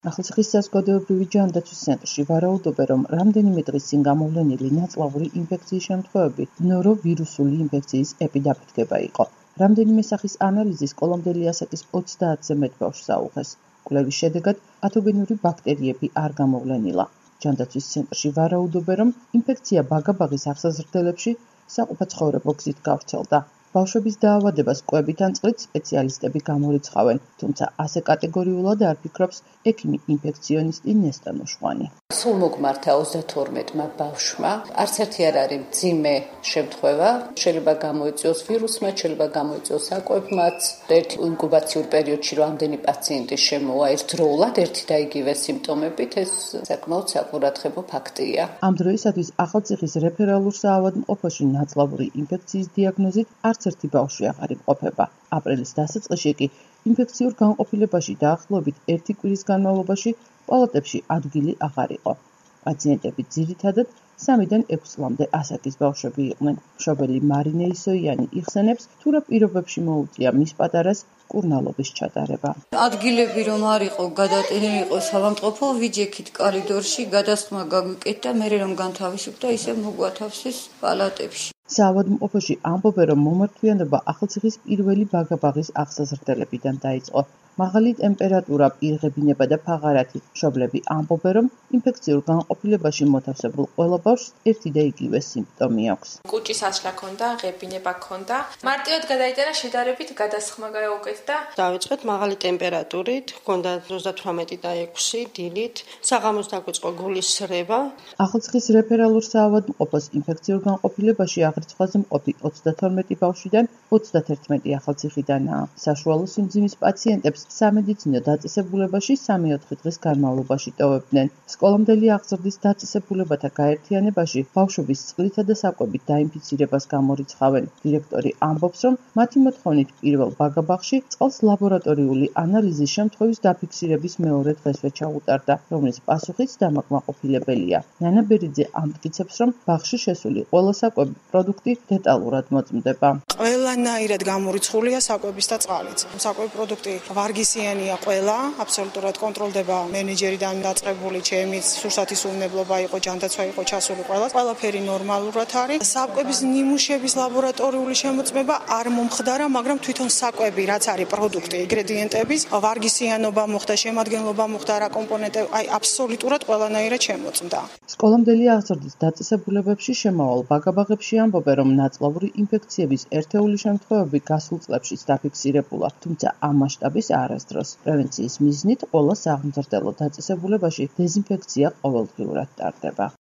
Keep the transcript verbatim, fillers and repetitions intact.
ახალციხის საზოგადოებრივი ჯანდაცვის ცენტრში ვარაუდობენ, რომ რამდენიმე დღის წინ გამოვლენილი ნაწლავური ინფექციის შემთხვევები ნორო-ვირუსული ინფექციის ეპიდაფეთქება იყო. რამდენიმე სახის ანალიზის კოლომდელი ასაკის ოცდაათზე მეტ ბავშვს აუღეს. კვლევის შედეგად პათოგენური ბაქტერიები არ გამოვლენილა. ჯანდაცვის ცენტრში ვარაუდობენ, რომ ინფექცია ბაგაბაღის აღსაზრდელებში საყოფაცხოვრებო გზით გავრცელდა. ბავშვების დაავადებას კვებით ან წყლით სპეციალისტები გამორიცხავენ, თუმცა ასე კატეგორიულად არ ფიქრობს ექიმი ინფექციონისტი ნესტა ნუშვანი. სულ მოგმართა ოცდათორმეტმა ბავშვმა, არც ერთი არ არის მძიმე შემთხვევა, შეიძლება გამოიწვიოს ვირუსმა, შეიძლება გამოიწვიოს საკვებმაც. ერთი ინკუბაციურ პერიოდში რამდენი პაციენტი შემოვა ერთდროულად ერთი და იგივე სიმპტომებით, ეს საკმაოდ საყურადღებო ფაქტია. ამ დროისათვის ახალციხის რეფერალურ საავადმყოფოში ნაწლავური ინფექციის დიაგნოზით არც ერთი ბავშვი აღარ იმყოფება. აპრილის დასაწყისში კი ინფექციურ განყოფილებაში დაახლოებით ერთი კვირის განმავლობაში პალატებში ადგილი აღარ იყო. პაციენტები ძირითადად სამიდან ექვს წლამდე ასაკის ბავშვები იყვნენ. მშობელი მარინე ისოიანი იხსენებს, თუ რა პირობებში მოუწია მის პატარას კურნალობის ჩატარება. ადგილები რომ არ იყო გადატენილი იყო სამამტყოფო, ვიჯექით კორიდორში, გადასხმა გაგვიკეთდა, მერე რომ განთავისუფლდა, ისევ მოგვათავსეს პალატებში. საავადმყოფოში ამბობენ, რომ მომართვიანობა ახალციხის პირველი ბაგაბაღის აღსაზრდელებიდან დაიწყო. მაღალი ტემპერატურა, პირღებინება და ფაღარათი. მშობლები ამბობენ, რომ ინფექციურ განყოფილებაში მოთავსებულ ყველა ბავშვს ერთი და იგივე სიმპტომი აქვს. კუჭის ასვლა ქონდა, ღებინება ქონდა. მარტივად გადაიტანა შედარებით გადასხმა გაუკეთდა. დავიწყეთ მაღალი ტემპერატურით, ქონდა ოცდათვრამეტი და ექვსი დილით, საღამოს დაგვიწყო გულის სრება. ახალციხის რეფერალურ საავადმყოფოს ინფექციურ განყოფილებაში აღრიცხვაზე მყოფი ოცდათორმეტი ბავშვიდან ოცდათერთმეტი ახალციხიდანაა. საშუალო სიმძიმის პაციენტებს სამედიცინო დაწესებულებაში სამი-ოთხი დღის განმავლობაში ტოვებდნენ. სკოლამდელი აღზრდის დაწესებულებათა გაერთიანებაში ბავშვების წყლითა და საკვებით დაინფიცირებას გამორიცხავენ. დირექტორი ამბობს, რომ მათი მოთხოვნით პირველ ბაგაბაღში წყალს ლაბორატორიული ანალიზის შემთხვევის დაფიქსირების მეორე დღესვე ჩაუტარდა, რომლის პასუხიც დამაკმაყოფილებელია. ნანა ბერიძე ამტკიცებს, რომ ბაღში შესული ყველა საკვები პროდუქტი დეტალურად მოწმდება. ყველანაირად გამორიცხულია საკვების და წყალიც. საკვები პროდუქტი ვარგისიანია ყველა, აბსოლუტურად კონტროლდება მენეჯერიდან დაწყებული, ჩემიც სურსათის უვნებლობა იყო, ჯანდაცვა იყო ჩასული ყველა. ყველაფერი ნორმალურად არის. საკვების ნიმუშების ლაბორატორიული შემოწმება არ მომხდარა, მაგრამ თვითონ საკვები, რაც არის პროდუქტი, ინგრედიენტების ვარგისიანობა მოხდა, შემადგენლობა მოხდა, რა კომპონენტები, აი აბსოლუტურად ყველანაირად შემოწმდა. სკოლამდელი აღზრდის დაწესებულებებში შემავალ ბაგაბაღებში ამბობენ, რომ ნაწლავური ინფექციების ერთეული შემთხვევები გასულ წლებშიც დაფიქსირებულა, თუმცა ამ მასშტაბის არასდროს. პრევენციის მიზნით ყველა სააღმძრდელო დაწესებულებაში დეზინფექცია ყოველდღიურად ტარდება.